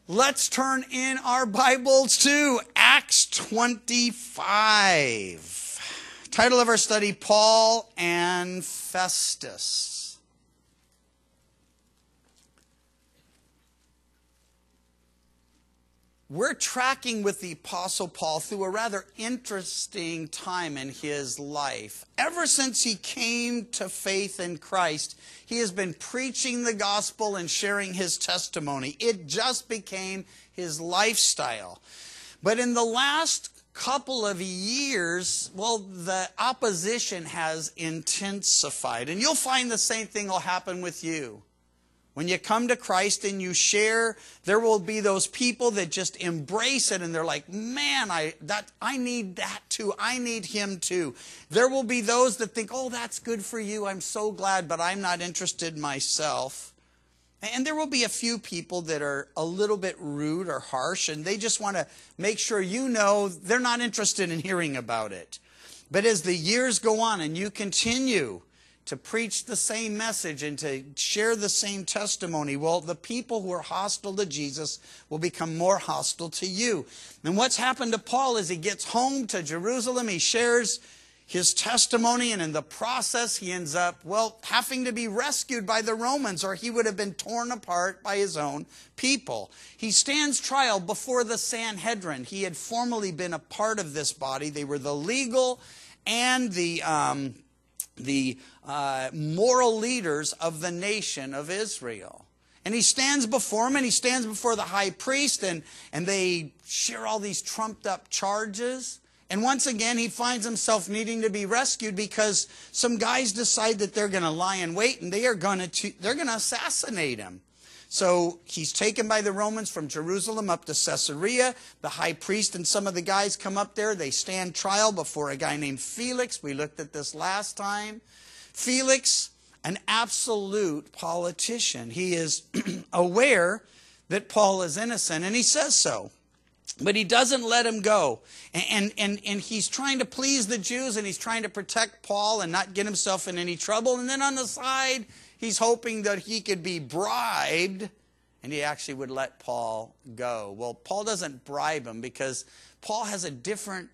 Let's turn in our Bibles to Acts 25. Title of our study, Paul and Festus. We're tracking with the Apostle Paul through a rather interesting time in his life. Ever since he came to faith in Christ, he has been preaching the gospel and sharing his testimony. It just became his lifestyle. But in the last couple of years, the opposition has intensified. And you'll find the same thing will happen with you. When you come to Christ and you share, there will be those people that just embrace it and they're like, man, I need that too. I need him too. There will be those that think, oh, that's good for you. I'm so glad, but I'm not interested myself. And there will be a few people that are a little bit rude or harsh, and they just want to make sure you know they're not interested in hearing about it. But as the years go on and you continue to preach the same message and to share the same testimony, the people who are hostile to Jesus will become more hostile to you. And what's happened to Paul is he gets home to Jerusalem, he shares his testimony, and in the process he ends up, having to be rescued by the Romans, or he would have been torn apart by his own people. He stands trial before the Sanhedrin. He had formerly been a part of this body. They were the legal and the moral leaders of the nation of Israel. And he stands before him, and he stands before the high priest, and they share all these trumped up charges. And once again, he finds himself needing to be rescued because some guys decide that they're going to lie in wait, and they're going to assassinate him. So he's taken by the Romans from Jerusalem up to Caesarea. The high priest and some of the guys come up there. They stand trial before a guy named Felix. We looked at this last time. Felix, an absolute politician. He is aware that Paul is innocent, and he says so. But he doesn't let him go. And he's trying to please the Jews, and he's trying to protect Paul and not get himself in any trouble. And then on the side, he's hoping that he could be bribed and he actually would let Paul go. Well, Paul doesn't bribe him because Paul has a different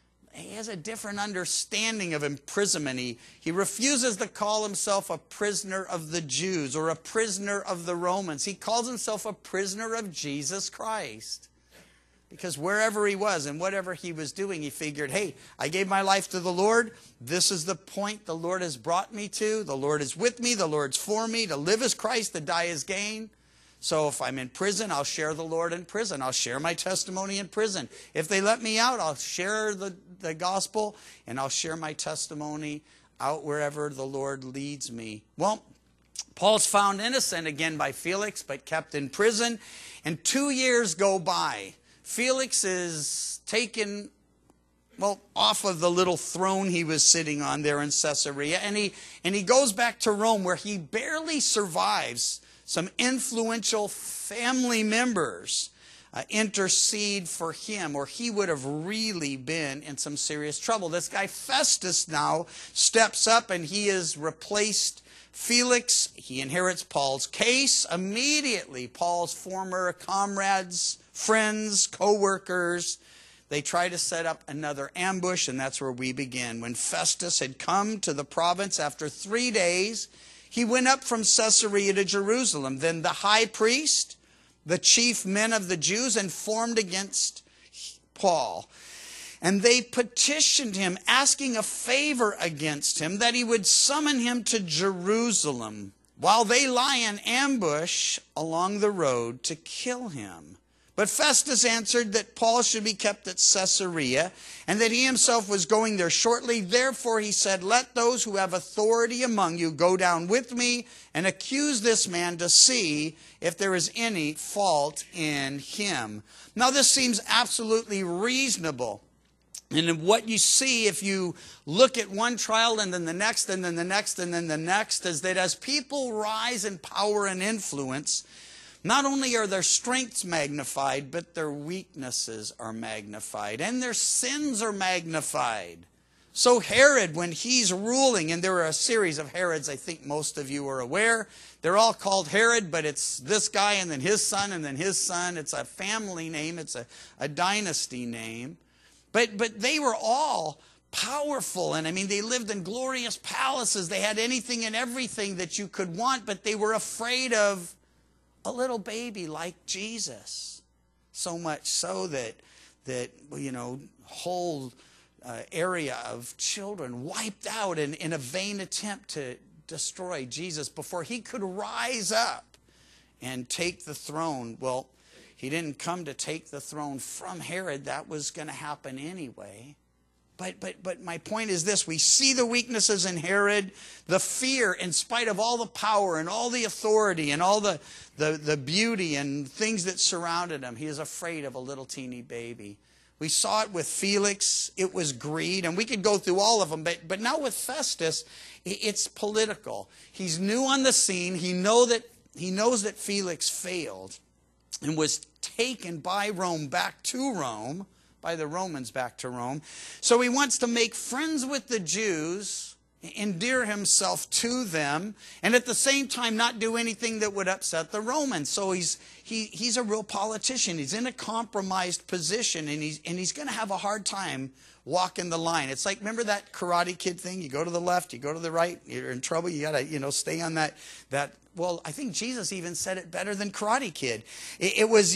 understanding of imprisonment. He refuses to call himself a prisoner of the Jews or a prisoner of the Romans. He calls himself a prisoner of Jesus Christ. Because wherever he was and whatever he was doing, he figured, hey, I gave my life to the Lord. This is the point the Lord has brought me to. The Lord is with me. The Lord's for me. To live is Christ, to die is gain. So if I'm in prison, I'll share the Lord in prison. I'll share my testimony in prison. If they let me out, I'll share the gospel, and I'll share my testimony out wherever the Lord leads me. Well, Paul's found innocent again by Felix, but kept in prison. And 2 years go by. Felix is taken, off of the little throne he was sitting on there in Caesarea. And he goes back to Rome, where he barely survives. Some influential family members intercede for him, or he would have really been in some serious trouble. This guy Festus now steps up, and he has replaced Felix. He inherits Paul's case. Immediately, Paul's former comrades, friends, co-workers, they try to set up another ambush, and that's where we begin. When Festus had come to the province after 3 days, he went up from Caesarea to Jerusalem. Then the high priest, the chief men of the Jews, informed against Paul. And they petitioned him, asking a favor against him, that he would summon him to Jerusalem, while they lie in ambush along the road to kill him. But Festus answered that Paul should be kept at Caesarea, and that he himself was going there shortly. Therefore he said, let those who have authority among you go down with me and accuse this man to see if there is any fault in him. Now this seems absolutely reasonable. And what you see if you look at one trial and then the next and then the next and then the next is that as people rise in power and influence, not only are their strengths magnified, but their weaknesses are magnified, and their sins are magnified. So Herod, when he's ruling, and there are a series of Herods, I think most of you are aware. They're all called Herod, but it's this guy and then his son and then his son. It's a family name. It's a dynasty name. But they were all powerful. And I mean, they lived in glorious palaces. They had anything and everything that you could want, but they were afraid of a little baby like Jesus. So much so that whole area of children wiped out in a vain attempt to destroy Jesus before he could rise up and take the throne. Well, he didn't come to take the throne from Herod. That was going to happen anyway. But my point is this. We see the weaknesses in Herod, the fear in spite of all the power and all the authority and all the beauty and things that surrounded him. He is afraid of a little teeny baby. We saw it with Felix. It was greed. And we could go through all of them. But now with Festus, it's political. He's new on the scene. He knows that Felix failed and was taken by Rome back to Rome, by the Romans back to Rome. So he wants to make friends with the Jews, endear himself to them, and at the same time not do anything that would upset the Romans. So he's a real politician. He's in a compromised position, and he's going to have a hard time walking the line. It's like, remember that Karate Kid thing? You go to the left, you go to the right, you're in trouble. You got to stay on that. Well, I think Jesus even said it better than Karate Kid. It was,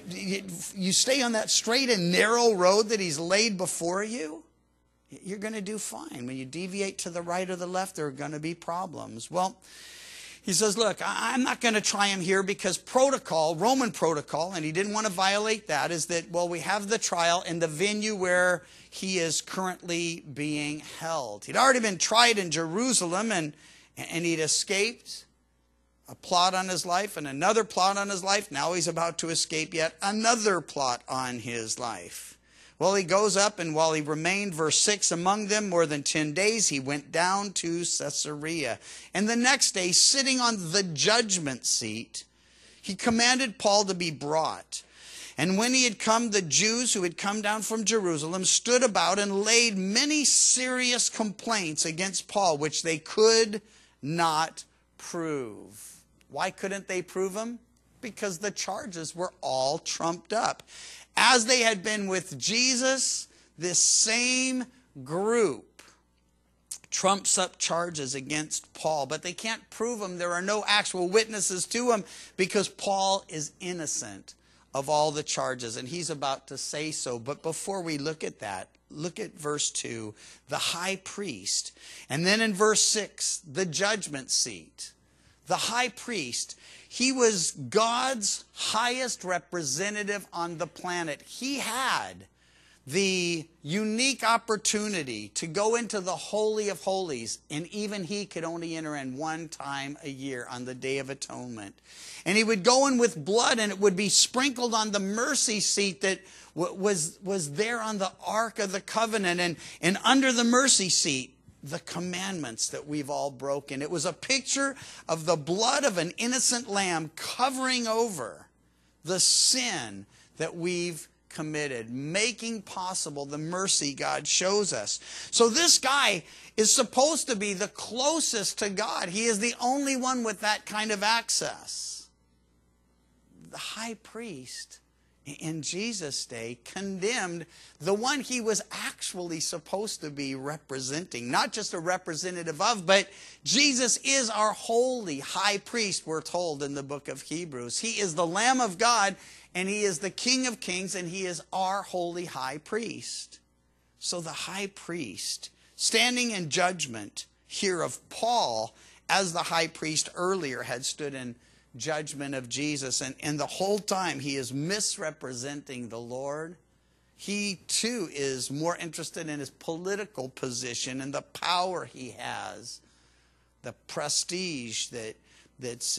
you stay on that straight and narrow road that he's laid before you, you're going to do fine. When you deviate to the right or the left, there are going to be problems. Well, he says, look, I'm not going to try him here because protocol, Roman protocol, and he didn't want to violate that, is that, well, we have the trial in the venue where he is currently being held. He'd already been tried in Jerusalem, and he'd escaped a plot on his life and another plot on his life. Now he's about to escape yet another plot on his life. Well, he goes up, and while he remained, verse 6, among them more than 10 days, he went down to Caesarea. And the next day, sitting on the judgment seat, he commanded Paul to be brought. And when he had come, the Jews who had come down from Jerusalem stood about and laid many serious complaints against Paul, which they could not prove. Why couldn't they prove them? Because the charges were all trumped up. As they had been with Jesus, this same group trumps up charges against Paul, but they can't prove them. There are no actual witnesses to him because Paul is innocent of all the charges, and he's about to say so. But before we look at that, look at verse 2, the high priest. And then in verse 6, the judgment seat. The high priest, he was God's highest representative on the planet. He had the unique opportunity to go into the Holy of Holies, and even he could only enter in one time a year on the Day of Atonement. And he would go in with blood, and it would be sprinkled on the mercy seat that was there on the Ark of the Covenant, and under the mercy seat, the commandments that we've all broken. It was a picture of the blood of an innocent lamb covering over the sin that we've committed, making possible the mercy God shows us. So this guy is supposed to be the closest to God. He is the only one with that kind of access. The high priest in Jesus' day condemned the one he was actually supposed to be representing. Not just a representative of, but Jesus is our holy high priest, we're told in the book of Hebrews. He is the Lamb of God, and he is the King of Kings, and he is our holy high priest. So the high priest, standing in judgment here of Paul, as the high priest earlier had stood in judgment of Jesus, and the whole time he is misrepresenting the Lord. He too is more interested in his political position and the power he has, the prestige that's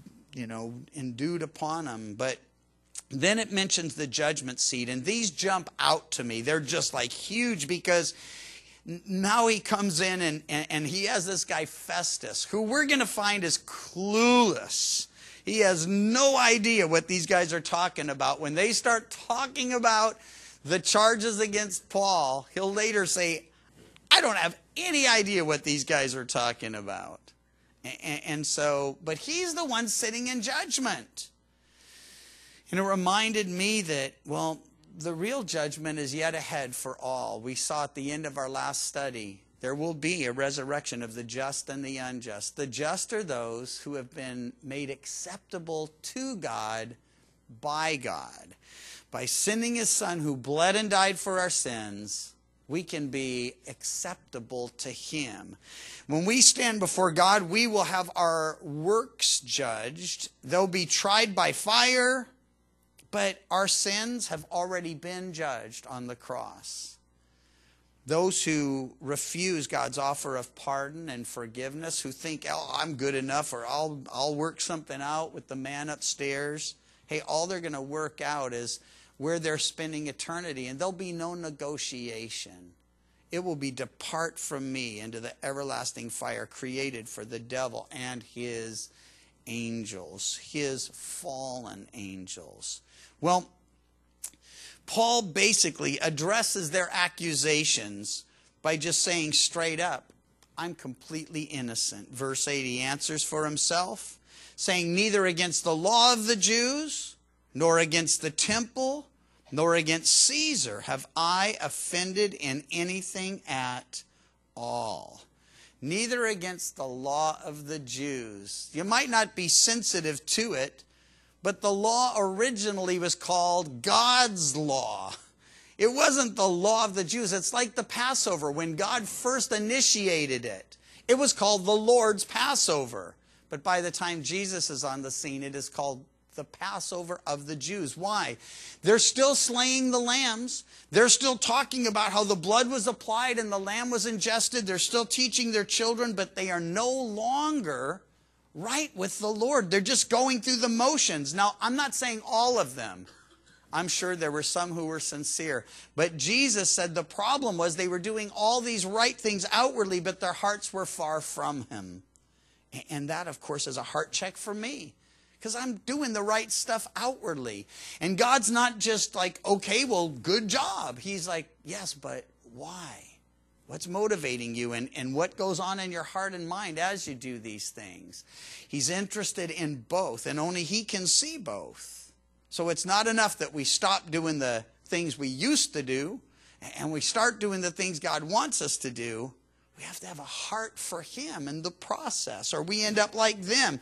endued upon him. But then it mentions the judgment seat, and these jump out to me. They're just like huge, because now he comes in and he has this guy Festus, who we're going to find is clueless. He has no idea what these guys are talking about. When they start talking about the charges against Paul, he'll later say, I don't have any idea what these guys are talking about. And so, but he's the one sitting in judgment. And it reminded me that, well, the real judgment is yet ahead for all. We saw at the end of our last study, there will be a resurrection of the just and the unjust. The just are those who have been made acceptable to God by God. By sending his Son who bled and died for our sins, we can be acceptable to him. When we stand before God, we will have our works judged. They'll be tried by fire, but our sins have already been judged on the cross. Those who refuse God's offer of pardon and forgiveness, who think, oh, I'm good enough, or I'll work something out with the man upstairs. Hey, all they're going to work out is where they're spending eternity, and there'll be no negotiation. It will be depart from me into the everlasting fire created for the devil and his angels, his fallen angels. Well, Paul basically addresses their accusations by just saying straight up, I'm completely innocent. Verse 8, he answers for himself, saying, neither against the law of the Jews, nor against the temple, nor against Caesar have I offended in anything at all. Neither against the law of the Jews. You might not be sensitive to it, but the law originally was called God's law. It wasn't the law of the Jews. It's like the Passover. When God first initiated it, it was called the Lord's Passover. But by the time Jesus is on the scene, it is called the Passover of the Jews. Why? They're still slaying the lambs. They're still talking about how the blood was applied and the lamb was ingested. They're still teaching their children, but they are no longer right with the Lord. They're just going through the motions. Now, I'm not saying all of them. I'm sure there were some who were sincere. But Jesus said the problem was they were doing all these right things outwardly, but their hearts were far from him. And that, of course, is a heart check for me. Because I'm doing the right stuff outwardly. And God's not just like, okay, well, good job. He's like, yes, but why? What's motivating you, and what goes on in your heart and mind as you do these things? He's interested in both, and only he can see both. So it's not enough that we stop doing the things we used to do, and we start doing the things God wants us to do. We have to have a heart for him in the process, or we end up like them.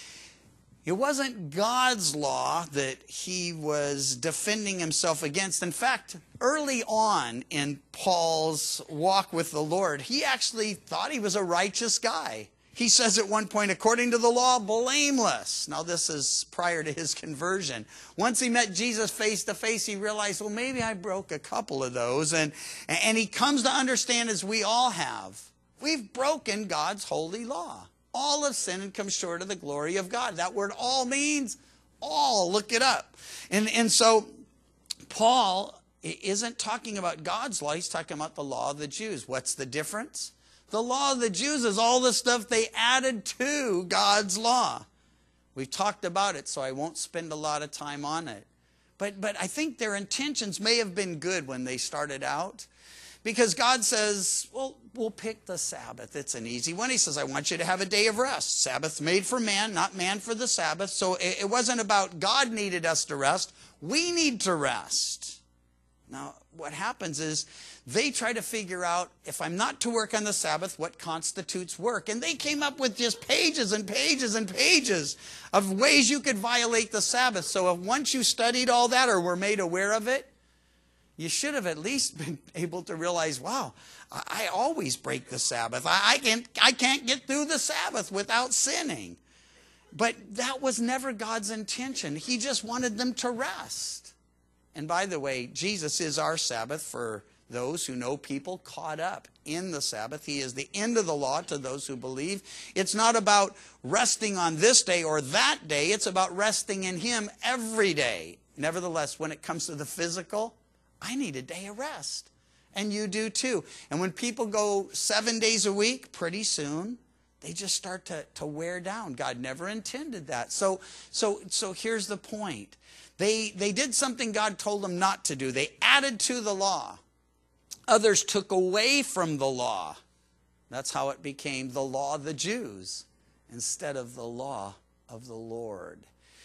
It wasn't God's law that he was defending himself against. In fact, early on in Paul's walk with the Lord, he actually thought he was a righteous guy. He says at one point, according to the law, blameless. Now, this is prior to his conversion. Once he met Jesus face to face, he realized, well, maybe I broke a couple of those. And he comes to understand, as we all have, we've broken God's holy law. All have sinned and come short of the glory of God. That word all means all. Look it up. And so Paul isn't talking about God's law. He's talking about the law of the Jews. What's the difference? The law of the Jews is all the stuff they added to God's law. We've talked about it, so I won't spend a lot of time on it. But I think their intentions may have been good when they started out. Because God says, well, we'll pick the Sabbath. It's an easy one. He says, I want you to have a day of rest. Sabbath made for man, not man for the Sabbath. So it wasn't about God needed us to rest. We need to rest. Now, what happens is they try to figure out, if I'm not to work on the Sabbath, what constitutes work? And they came up with just pages and pages and pages of ways you could violate the Sabbath. So if once you studied all that or were made aware of it, you should have at least been able to realize, wow, I always break the Sabbath. I can't get through the Sabbath without sinning. But that was never God's intention. He just wanted them to rest. And by the way, Jesus is our Sabbath for those who know people caught up in the Sabbath. He is the end of the law to those who believe. It's not about resting on this day or that day. It's about resting in him every day. Nevertheless, when it comes to the physical, I need a day of rest. And you do too. And when people go 7 days a week, pretty soon, they just start to wear down. God never intended that. So here's the point. They did something God told them not to do. They added to the law. Others took away from the law. That's how it became the law of the Jews instead of the law of the Lord.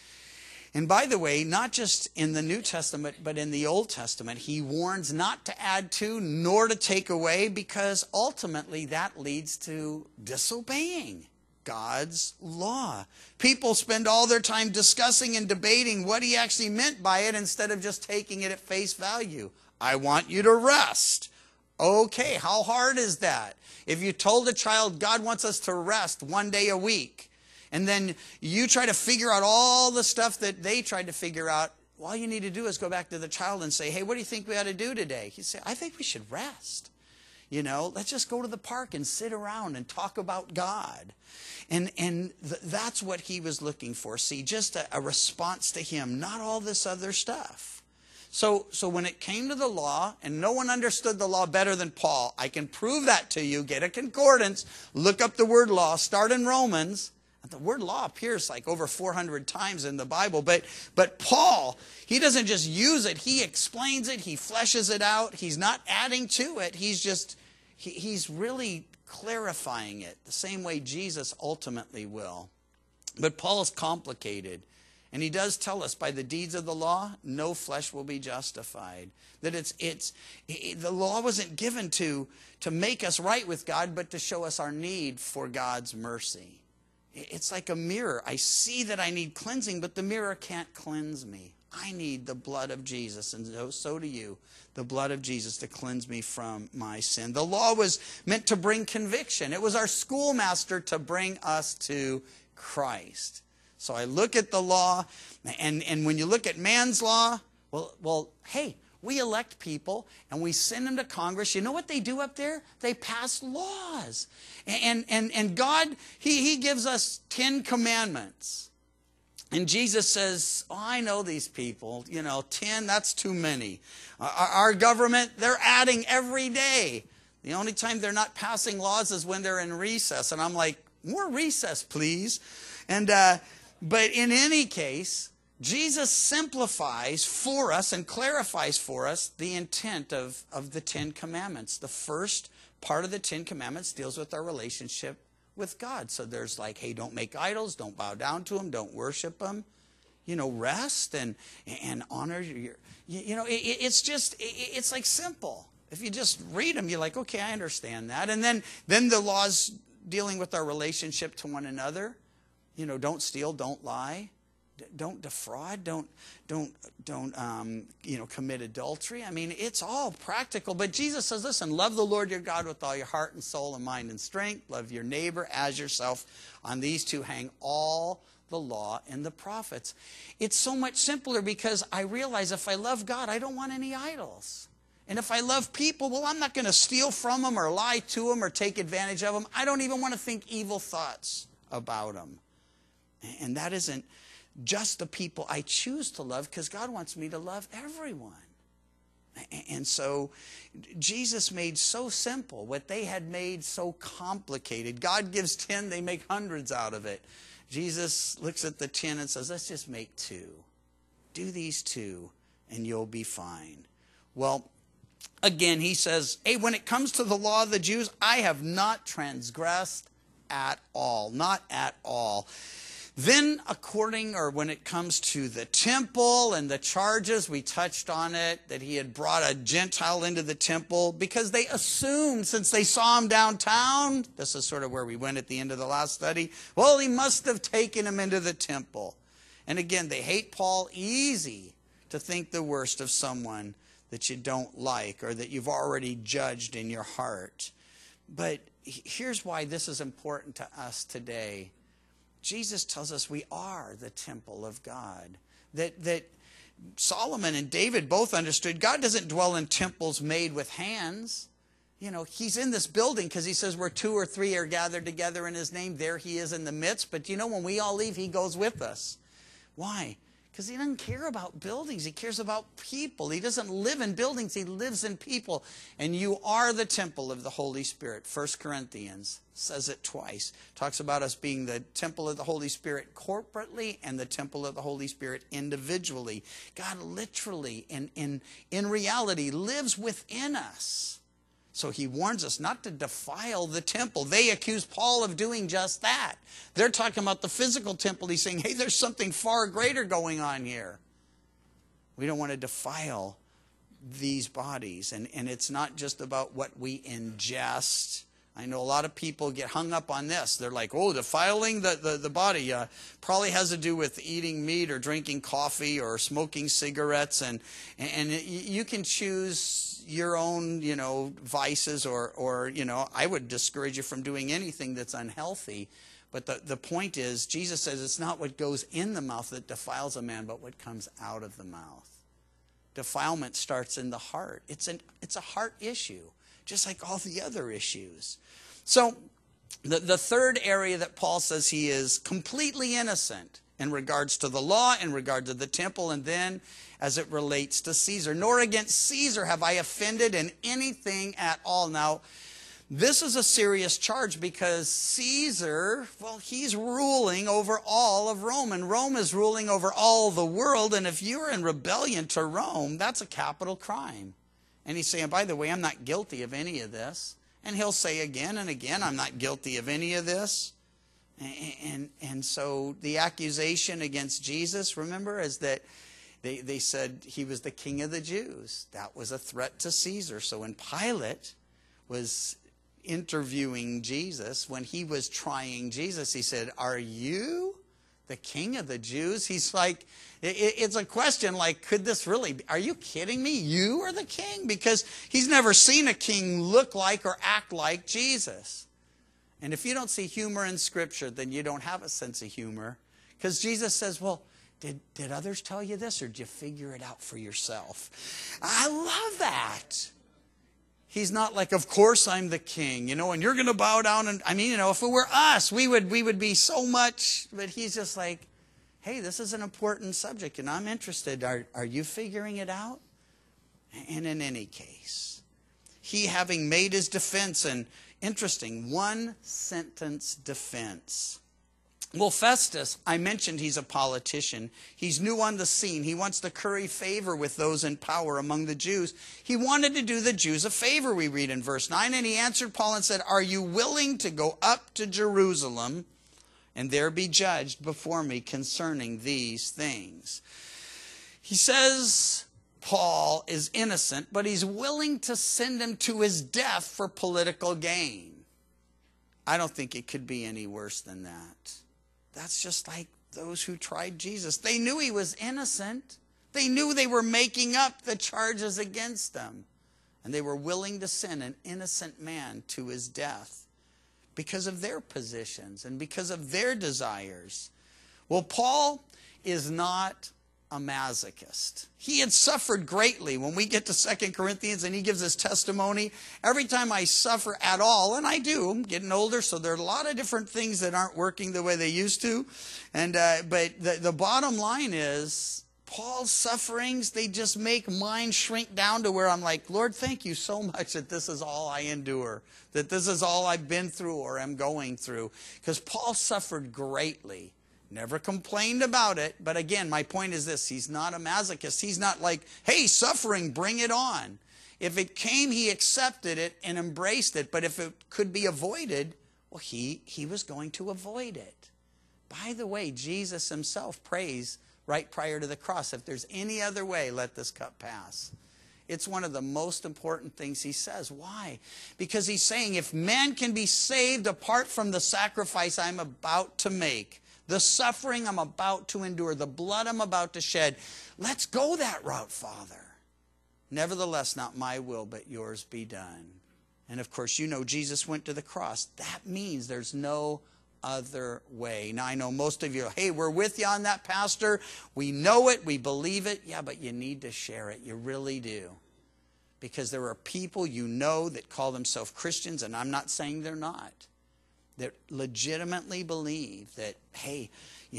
And by the way, not just in the New Testament, but in the Old Testament, he warns not to add to nor to take away, because ultimately that leads to disobeying God's law. People spend all their time discussing and debating what he actually meant by it instead of just taking it at face value. I want you to rest. Okay, how hard is that? If you told a child God wants us to rest 1 day a week, and then you try to figure out all the stuff that they tried to figure out, all you need to do is go back to the child and say, hey, what do you think we ought to do today? He'd say, I think we should rest. You know, let's just go to the park and sit around and talk about God. And that's what he was looking for. See, just a response to him, not all this other stuff. So when it came to the law, and no one understood the law better than Paul, I can prove that to you. Get a concordance, look up the word law, start in Romans. The word law appears like over 400 times in the Bible. But Paul, he doesn't just use it. He explains it. He fleshes it out. He's not adding to it. He's really clarifying it the same way Jesus ultimately will. But Paul is complicated. And he does tell us by the deeds of the law, no flesh will be justified. That the law wasn't given to make us right with God, but to show us our need for God's mercy. It's like a mirror. I see that I need cleansing, but the mirror can't cleanse me. I need the blood of Jesus, and so do you, the blood of Jesus to cleanse me from my sin. The law was meant to bring conviction. It was our schoolmaster to bring us to Christ. So I look at the law, and when you look at man's law, well, hey, we elect people and we send them to Congress. You know what they do up there? They pass laws. And God, he gives us 10 commandments. And Jesus says, oh, I know these people. 10, that's too many. Our government, they're adding every day. The only time they're not passing laws is when they're in recess. And I'm like, more recess, please. But in any case, Jesus simplifies for us and clarifies for us the intent of the 10 commandments. The first part of the 10 commandments deals with our relationship with God. So there's like, hey, don't make idols, don't bow down to them, don't worship them. Rest and honor your, it's like simple. If you just read them, you're like, okay, I understand that. And then the laws dealing with our relationship to one another. Don't steal, don't lie. Don't defraud, don't commit adultery. I mean, it's all practical. But Jesus says, listen, love the Lord your God with all your heart and soul and mind and strength. Love your neighbor as yourself. On these two hang all the law and the prophets. It's so much simpler because I realize if I love God, I don't want any idols. And if I love people, well, I'm not going to steal from them or lie to them or take advantage of them. I don't even want to think evil thoughts about them. And that isn't just the people I choose to love, because God wants me to love everyone. And so Jesus made so simple what they had made so complicated. God gives 10, they make hundreds out of it. Jesus looks at the 10 and says, let's just make 2. Do these 2 and you'll be fine. Well, again, he says, hey, when it comes to the law of the Jews, I have not transgressed at all. Not at all. Then when it comes to the temple and the charges, we touched on it, that he had brought a Gentile into the temple because they assumed, since they saw him downtown, this is sort of where we went at the end of the last study, well, he must have taken him into the temple. And again, they hate Paul. Easy to think the worst of someone that you don't like or that you've already judged in your heart. But here's why this is important to us today. Jesus tells us we are the temple of God. That Solomon and David both understood God doesn't dwell in temples made with hands. He's in this building because he says where 2 or 3 are gathered together in his name, there he is in the midst. But when we all leave, he goes with us. Why? Because he doesn't care about buildings. He cares about people. He doesn't live in buildings. He lives in people. And you are the temple of the Holy Spirit. 1 Corinthians says it twice. Talks about us being the temple of the Holy Spirit corporately and the temple of the Holy Spirit individually. God literally, in reality, lives within us. So he warns us not to defile the temple. They accuse Paul of doing just that. They're talking about the physical temple. He's saying, hey, there's something far greater going on here. We don't want to defile these bodies. And it's not just about what we ingest. I know a lot of people get hung up on this. They're like, oh, defiling the body probably has to do with eating meat or drinking coffee or smoking cigarettes. And you can choose your own, vices or I would discourage you from doing anything that's unhealthy. But the point is, Jesus says it's not what goes in the mouth that defiles a man, but what comes out of the mouth. Defilement starts in the heart. It's a heart issue, just like all the other issues. So the third area that Paul says he is completely innocent in regards to the law, in regard to the temple, and then as it relates to Caesar. Nor against Caesar have I offended in anything at all. Now, this is a serious charge because Caesar, well, he's ruling over all of Rome, and Rome is ruling over all the world, and if you're in rebellion to Rome, that's a capital crime. And he's saying, by the way, I'm not guilty of any of this. And he'll say again and again, I'm not guilty of any of this. And so the accusation against Jesus, remember, is that they said he was the king of the Jews. That was a threat to Caesar. So when Pilate was interviewing Jesus, when he was trying Jesus, he said, are you the king of the Jews? He's like, it's a question like, could this really be? Are you kidding me? You are the king? Because he's never seen a king look like or act like Jesus. And if you don't see humor in Scripture, then you don't have a sense of humor. Because Jesus says, well, did others tell you this, or did you figure it out for yourself? I love that. He's not like, of course I'm the king, and you're going to bow down. And I mean, if it were us, we would be so much. But he's just like, hey, this is an important subject, and I'm interested. Are you figuring it out? And in any case, he having made his defense, and interesting, one sentence defense. Well, Festus, I mentioned he's a politician. He's new on the scene. He wants to curry favor with those in power among the Jews. He wanted to do the Jews a favor, we read in verse 9. And he answered Paul and said, are you willing to go up to Jerusalem and there be judged before me concerning these things? He says Paul is innocent, but he's willing to send him to his death for political gain. I don't think it could be any worse than that. That's just like those who tried Jesus. They knew he was innocent. They knew they were making up the charges against him. And they were willing to send an innocent man to his death because of their positions and because of their desires. Well, Paul is not a masochist. He had suffered greatly. When we get to 2 Corinthians and he gives his testimony, every time I suffer at all, and I do, I'm getting older, so there are a lot of different things that aren't working the way they used to. And but the bottom line is, Paul's sufferings, they just make mine shrink down to where I'm like, Lord, thank you so much that this is all I endure, that this is all I've been through or am going through. Because Paul suffered greatly. Never complained about it. But again, my point is this. He's not a masochist. He's not like, hey, suffering, bring it on. If it came, he accepted it and embraced it. But if it could be avoided, well, he was going to avoid it. By the way, Jesus himself prays right prior to the cross, if there's any other way, let this cup pass. It's one of the most important things he says. Why? Because he's saying if man can be saved apart from the sacrifice I'm about to make, the suffering I'm about to endure, the blood I'm about to shed, let's go that route, Father. Nevertheless, not my will, but yours be done. And of course, Jesus went to the cross. That means there's no other way. Now, I know most of you, hey, we're with you on that, Pastor. We know it. We believe it. Yeah, but you need to share it. You really do. Because there are people that call themselves Christians, and I'm not saying they're not, that legitimately believe that, hey,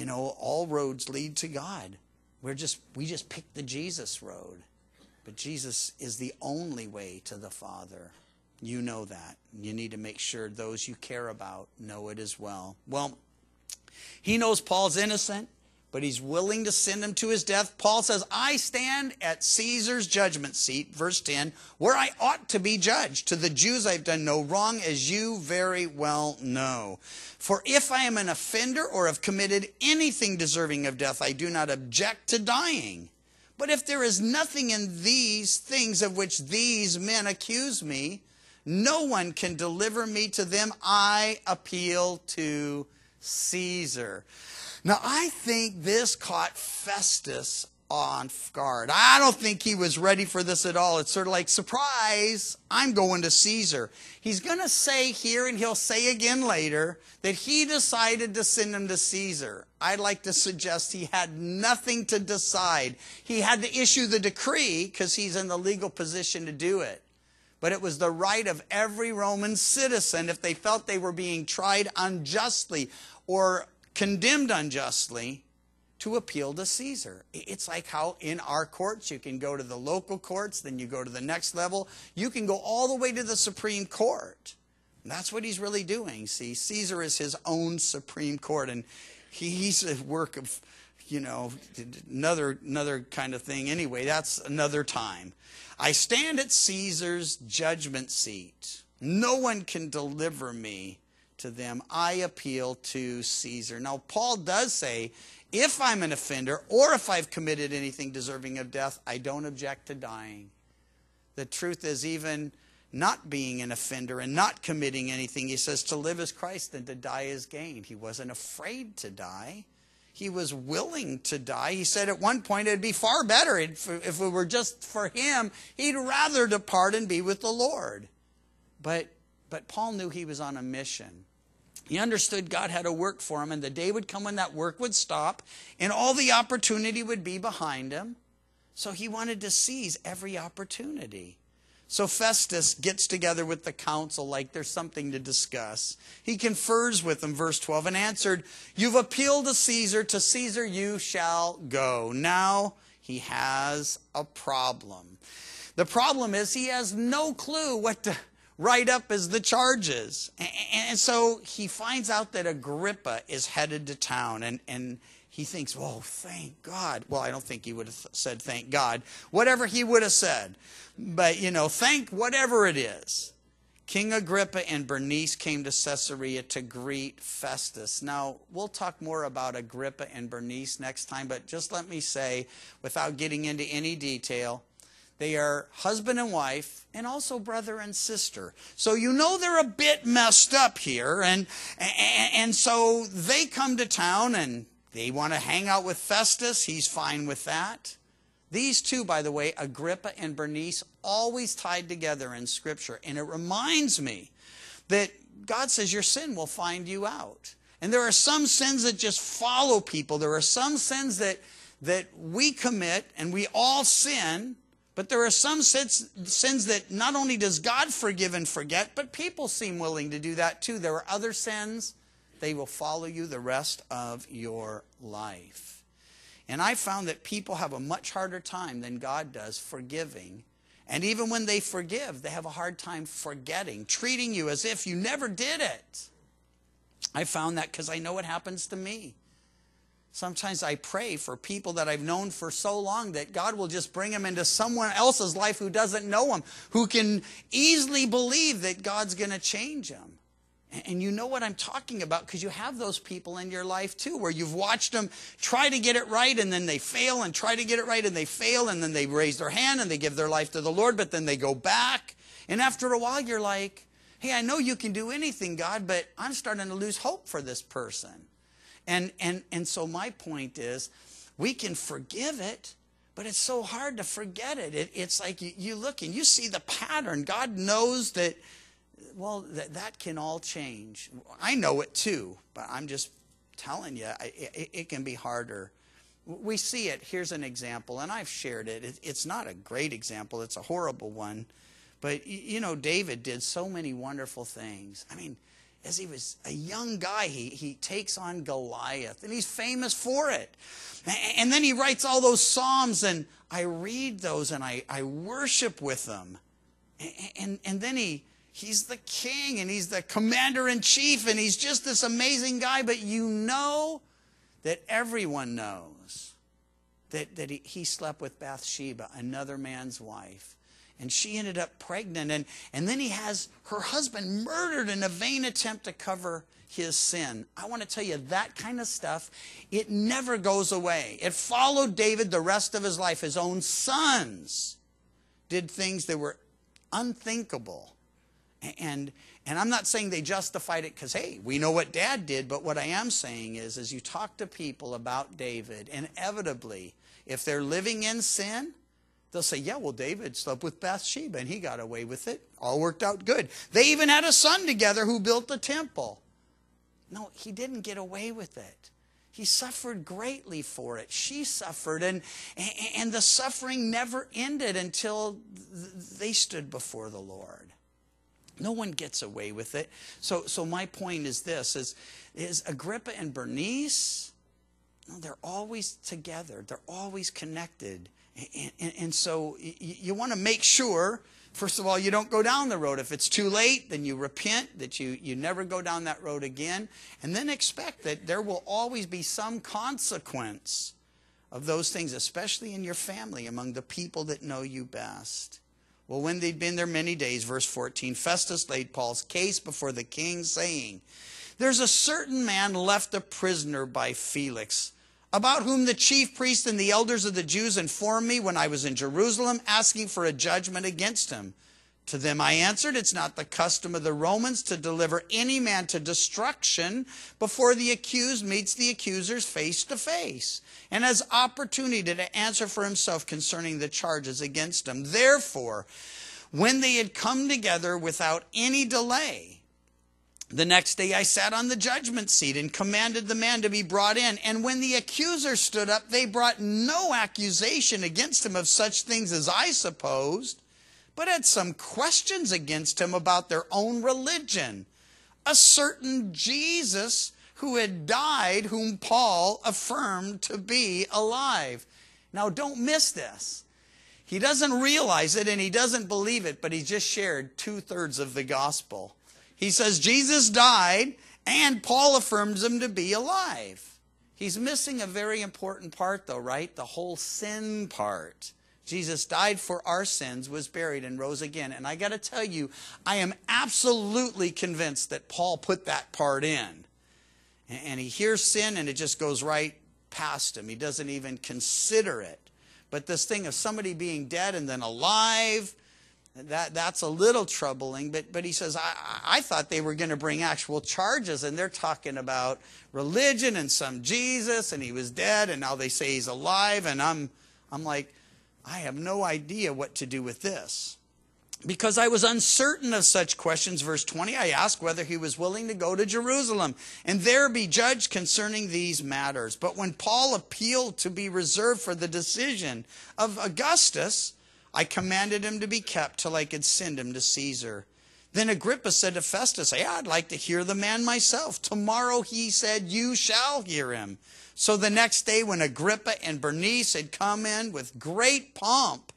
all roads lead to God. We just picked the Jesus road. But Jesus is the only way to the Father. You know that. You need to make sure those you care about know it as well. Well, he knows Paul's innocent. but he's willing to send him to his death. Paul says, I stand at Caesar's judgment seat, verse 10, where I ought to be judged. To the Jews I've done no wrong, as you very well know. For if I am an offender or have committed anything deserving of death, I do not object to dying. But if there is nothing in these things of which these men accuse me, no one can deliver me to them. I appeal to Caesar. Now, I think this caught Festus on guard. I don't think he was ready for this at all. It's sort of like, surprise, I'm going to Caesar. He's going to say here, and he'll say again later, that he decided to send him to Caesar. I'd like to suggest he had nothing to decide. He had to issue the decree because he's in the legal position to do it. But it was the right of every Roman citizen, if they felt they were being tried unjustly or condemned unjustly, to appeal to Caesar. It's like how in our courts you can go to the local courts, then you go to the next level. You can go all the way to the Supreme Court. And that's what he's really doing. See, Caesar is his own Supreme Court, and he's a work of, another kind of thing. Anyway, that's another time. I stand at Caesar's judgment seat. No one can deliver me to them. I appeal to Caesar. Now, Paul does say, if I'm an offender or if I've committed anything deserving of death, I don't object to dying. The truth is, even not being an offender and not committing anything, he says, to live is Christ and to die is gain. He wasn't afraid to die. He was willing to die. He said at one point it'd be far better if it were just for him. He'd rather depart and be with the Lord. But Paul knew he was on a mission. He understood God had a work for him, and the day would come when that work would stop, and all the opportunity would be behind him. So he wanted to seize every opportunity. So Festus gets together with the council like there's something to discuss. He confers with them, verse 12, and answered, you've appealed to Caesar you shall go. Now he has a problem. The problem is he has no clue what to write up as the charges. And so he finds out that Agrippa is headed to town, and he thinks, oh, thank God. Well, I don't think he would have said thank God. Whatever he would have said. But, thank whatever it is. King Agrippa and Bernice came to Caesarea to greet Festus. Now, we'll talk more about Agrippa and Bernice next time, but just let me say, without getting into any detail, they are husband and wife, and also brother and sister. So they're a bit messed up here. And so they come to town, and they want to hang out with Festus. He's fine with that. These two, by the way, Agrippa and Bernice, always tied together in Scripture. And it reminds me that God says your sin will find you out. And there are some sins that just follow people. There are some sins that we commit, and we all sin. But there are some sins that not only does God forgive and forget, but people seem willing to do that too. There are other sins, they will follow you the rest of your life. And I found that people have a much harder time than God does forgiving. And even when they forgive, they have a hard time forgetting, treating you as if you never did it. I found that because I know it happens to me. Sometimes I pray for people that I've known for so long that God will just bring them into someone else's life who doesn't know them, who can easily believe that God's going to change them. And you know what I'm talking about because you have those people in your life too, where you've watched them try to get it right and then they fail, and try to get it right and they fail, and then they raise their hand and they give their life to the Lord, but then they go back. And after a while you're like, hey, I know you can do anything, God, but I'm starting to lose hope for this person. And so my point is, we can forgive it, but it's so hard to forget it. It's like you look and you see the pattern. God knows that, well, that can all change. I know it too, but I'm just telling you, it can be harder. We see it. Here's an example, and I've shared it. It's not a great example. It's a horrible one. But, David did so many wonderful things. I mean, as he was a young guy, he takes on Goliath, and he's famous for it. And then he writes all those Psalms, and I read those, and I worship with them. And then he's the king, and he's the commander-in-chief, and he's just this amazing guy. But that everyone knows that he slept with Bathsheba, another man's wife. And she ended up pregnant. And then he has her husband murdered in a vain attempt to cover his sin. I want to tell you, that kind of stuff, it never goes away. It followed David the rest of his life. His own sons did things that were unthinkable. And I'm not saying they justified it because, hey, we know what Dad did. But what I am saying is, as you talk to people about David, inevitably, if they're living in sin, they'll say, yeah, well, David slept with Bathsheba and he got away with it. All worked out good. They even had a son together who built the temple. No, he didn't get away with it. He suffered greatly for it. She suffered, and the suffering never ended until they stood before the Lord. No one gets away with it. So my point is this, is Agrippa and Bernice, no, they're always together. They're always connected. And so you want to make sure, first of all, you don't go down the road. If it's too late, then you repent, that you never go down that road again. And then expect that there will always be some consequence of those things, especially in your family, among the people that know you best. Well, when they'd been there many days, verse 14, Festus laid Paul's case before the king, saying, there's a certain man left a prisoner by Felix, about whom the chief priests and the elders of the Jews informed me when I was in Jerusalem, asking for a judgment against him. To them I answered, it's not the custom of the Romans to deliver any man to destruction before the accused meets the accusers face to face, and has opportunity to answer for himself concerning the charges against him. Therefore, when they had come together without any delay, the next day I sat on the judgment seat and commanded the man to be brought in. And when the accusers stood up, they brought no accusation against him of such things as I supposed, but had some questions against him about their own religion. A certain Jesus who had died, whom Paul affirmed to be alive. Now don't miss this. He doesn't realize it and he doesn't believe it, but he just shared 2/3 of the gospel. He says Jesus died and Paul affirms him to be alive. He's missing a very important part though, right? The whole sin part. Jesus died for our sins, was buried, and rose again. And I got to tell you, I am absolutely convinced that Paul put that part in. And he hears sin and it just goes right past him. He doesn't even consider it. But this thing of somebody being dead and then alive, that's a little troubling. But he says, I thought they were going to bring actual charges, and they're talking about religion and some Jesus, and he was dead, and now they say he's alive. And I'm like, I have no idea what to do with this. Because I was uncertain of such questions, verse 20, I asked whether he was willing to go to Jerusalem and there be judged concerning these matters. But when Paul appealed to be reserved for the decision of Augustus, I commanded him to be kept till I could send him to Caesar. Then Agrippa said to Festus, I'd like to hear the man myself. Tomorrow, he said, you shall hear him. So the next day, when Agrippa and Bernice had come in with great pomp,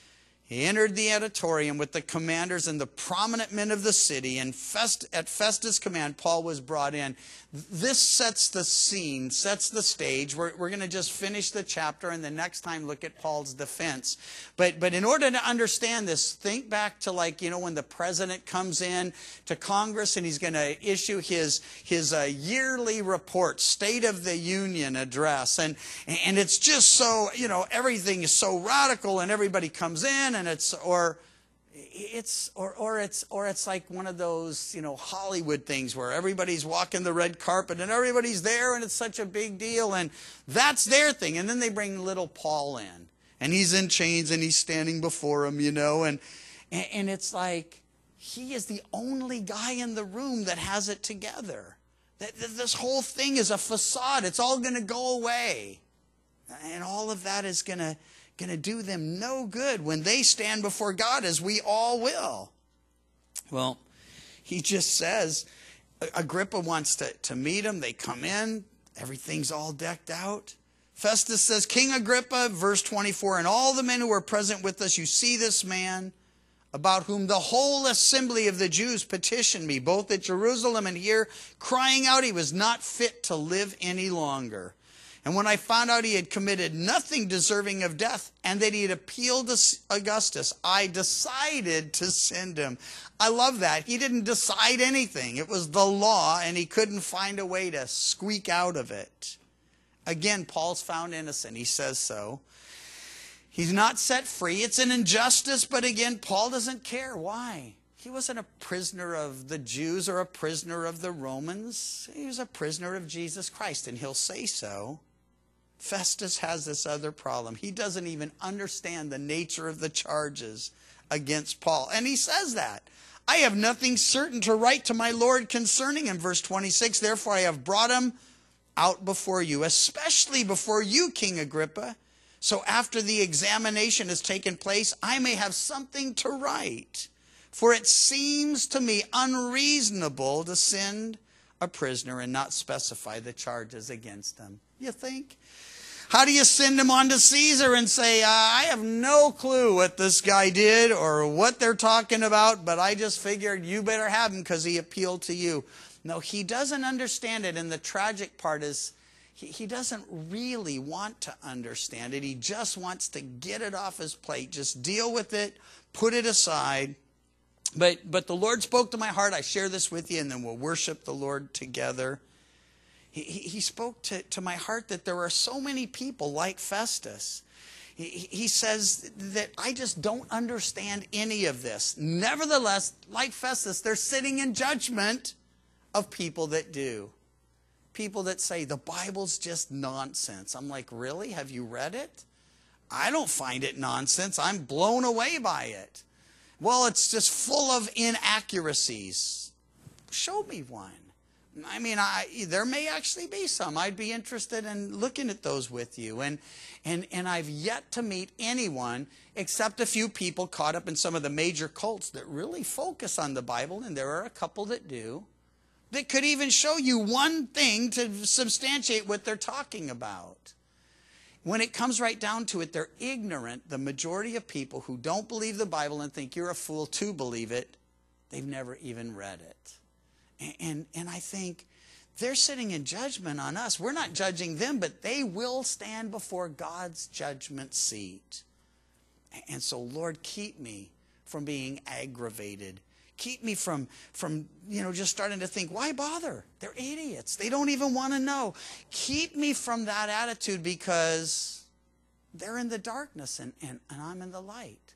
he entered the auditorium with the commanders and the prominent men of the city, and at Festus' command, Paul was brought in. This sets the scene, sets the stage. We're going to just finish the chapter and the next time look at Paul's defense. But in order to understand this, think back to when the president comes in to Congress and he's going to issue his yearly report, State of the Union address. And it's just so, everything is so radical and everybody comes in and it's like one of those, Hollywood things where everybody's walking the red carpet and everybody's there and it's such a big deal and that's their thing. And then they bring little Paul in and he's in chains and he's standing before him, and it's like he is the only guy in the room that has it together. This whole thing is a facade. It's all going to go away. And all of that is going to do them no good when they stand before God, as we all will. Well, he just says, Agrippa wants to meet him. They come in. Everything's all decked out. Festus says, King Agrippa, verse 24, and all the men who were present with us, you see this man about whom the whole assembly of the Jews petitioned me, both at Jerusalem and here, crying out he was not fit to live any longer. And when I found out he had committed nothing deserving of death and that he had appealed to Augustus, I decided to send him. I love that. He didn't decide anything. It was the law, and he couldn't find a way to squeak out of it. Again, Paul's found innocent. He says so. He's not set free. It's an injustice, but again, Paul doesn't care. Why? He wasn't a prisoner of the Jews or a prisoner of the Romans. He was a prisoner of Jesus Christ, and he'll say so. Festus has this other problem. He doesn't even understand the nature of the charges against Paul. And he says that. I have nothing certain to write to my Lord concerning him. Verse 26, therefore I have brought him out before you, especially before you, King Agrippa. So after the examination has taken place, I may have something to write. For it seems to me unreasonable to send a prisoner and not specify the charges against him. You think? How do you send him on to Caesar and say, I have no clue what this guy did or what they're talking about, but I just figured you better have him because he appealed to you. No, he doesn't understand it, and the tragic part is he doesn't really want to understand it. He just wants to get it off his plate, just deal with it, put it aside. But the Lord spoke to my heart. I share this with you, and then we'll worship the Lord together. He spoke to my heart that there are so many people like Festus. He says that I just don't understand any of this. Nevertheless, like Festus, they're sitting in judgment of people that do. People that say the Bible's just nonsense. I'm like, really? Have you read it? I don't find it nonsense. I'm blown away by it. Well, it's just full of inaccuracies. Show me one. I mean, there may actually be some. I'd be interested in looking at those with you. And I've yet to meet anyone except a few people caught up in some of the major cults that really focus on the Bible, and there are a couple that do, that could even show you one thing to substantiate what they're talking about. When it comes right down to it, they're ignorant. The majority of people who don't believe the Bible and think you're a fool to believe it, they've never even read it. And I think they're sitting in judgment on us. We're not judging them, but they will stand before God's judgment seat. And so, Lord, keep me from being aggravated. Keep me from just starting to think, why bother? They're idiots. They don't even want to know. Keep me from that attitude, because they're in the darkness and I'm in the light.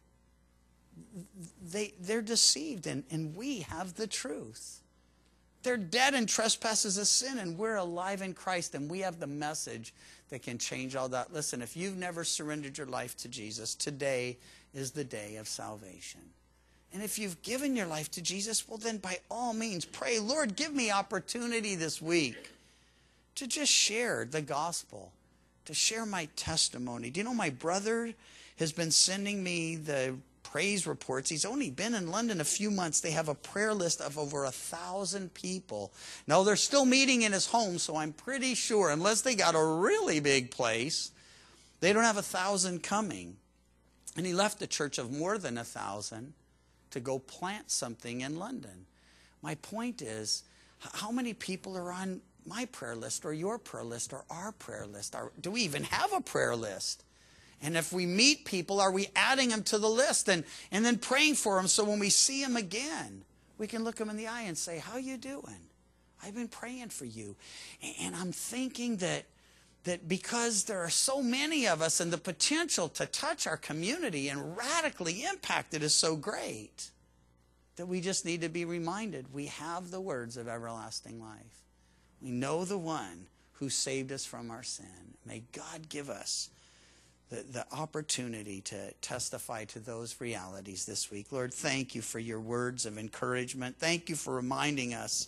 They're deceived, and we have the truth. They're dead in trespasses of sin, and we're alive in Christ, and we have the message that can change all that. Listen, if you've never surrendered your life to Jesus, today is the day of salvation. And if you've given your life to Jesus, well then by all means pray, Lord, give me opportunity this week to just share the gospel, to share my testimony. Do you know my brother has been sending me the praise reports. He's only been in London a few months. They have a prayer list of over 1,000 people. Now, they're still meeting in his home, so I'm pretty sure, unless they got a really big place, they don't have 1,000 coming. And he left a church of more than 1,000 to go plant something in London. My point is, how many people are on my prayer list or your prayer list or our prayer list? Do we even have a prayer list? And if we meet people, are we adding them to the list and then praying for them so when we see them again, we can look them in the eye and say, how you doing? I've been praying for you. And I'm thinking that because there are so many of us and the potential to touch our community and radically impact it is so great, that we just need to be reminded we have the words of everlasting life. We know the one who saved us from our sin. May God give us the opportunity to testify to those realities this week. Lord, thank you for your words of encouragement. Thank you for reminding us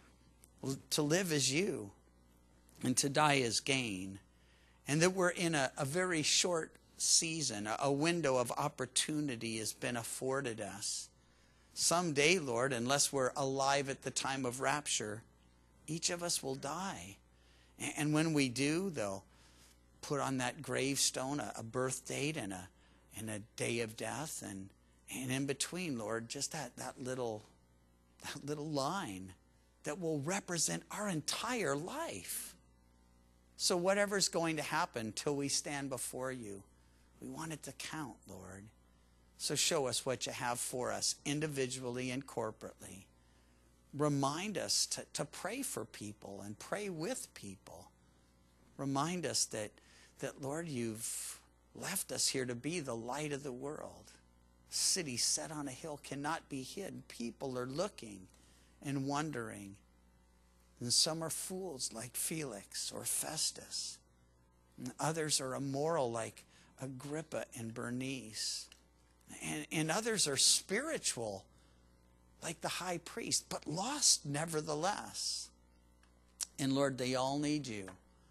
to live as you and to die as gain. And that we're in a very short season, a window of opportunity has been afforded us. Someday, Lord, unless we're alive at the time of rapture, each of us will die. And when we do, they'll put on that gravestone a birth date and a day of death, and in between, Lord, just that little line that will represent our entire life. So whatever's going to happen till we stand before you, we want it to count, Lord. So show us what you have for us individually and corporately. Remind us to pray for people and pray with people. Remind us that Lord, you've left us here to be the light of the world. A city set on a hill cannot be hid. People are looking and wondering. And some are fools like Felix or Festus. And others are immoral like Agrippa and Bernice. And others are spiritual like the high priest, but lost nevertheless. And Lord, they all need you.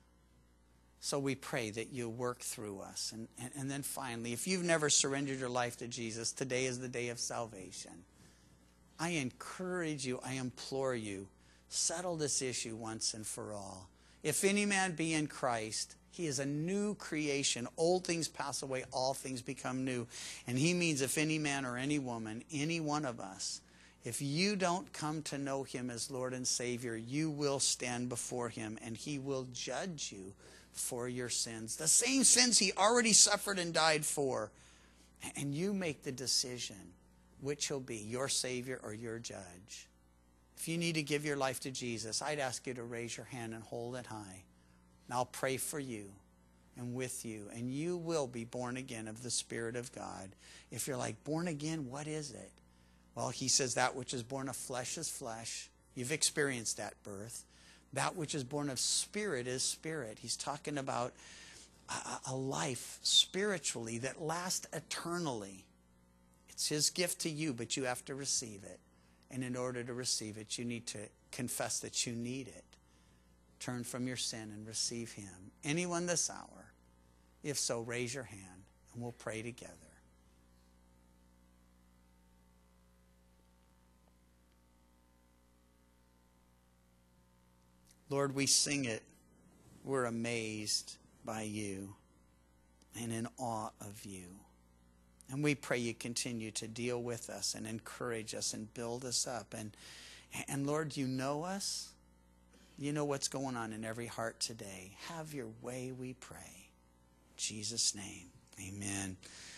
So we pray that you work through us. And then finally, if you've never surrendered your life to Jesus, today is the day of salvation. I encourage you, I implore you, settle this issue once and for all. If any man be in Christ, he is a new creation. Old things pass away, all things become new. And he means if any man or any woman, any one of us, if you don't come to know him as Lord and Savior, you will stand before him and he will judge you for your sins. The same sins he already suffered and died for. And you make the decision which he'll be, your Savior or your judge. If you need to give your life to Jesus, I'd ask you to raise your hand and hold it high. And I'll pray for you and with you. And you will be born again of the Spirit of God. If you're like, born again, what is it? Well, he says that which is born of flesh is flesh. You've experienced that birth. That which is born of spirit is spirit. He's talking about a life spiritually that lasts eternally. It's his gift to you, but you have to receive it. And in order to receive it, you need to confess that you need it. Turn from your sin and receive him. Anyone this hour? If so, raise your hand and we'll pray together. Lord, we sing it. We're amazed by you and in awe of you. And we pray you continue to deal with us and encourage us and build us up. And Lord, you know us. You know what's going on in every heart today. Have your way, we pray. In Jesus' name, amen.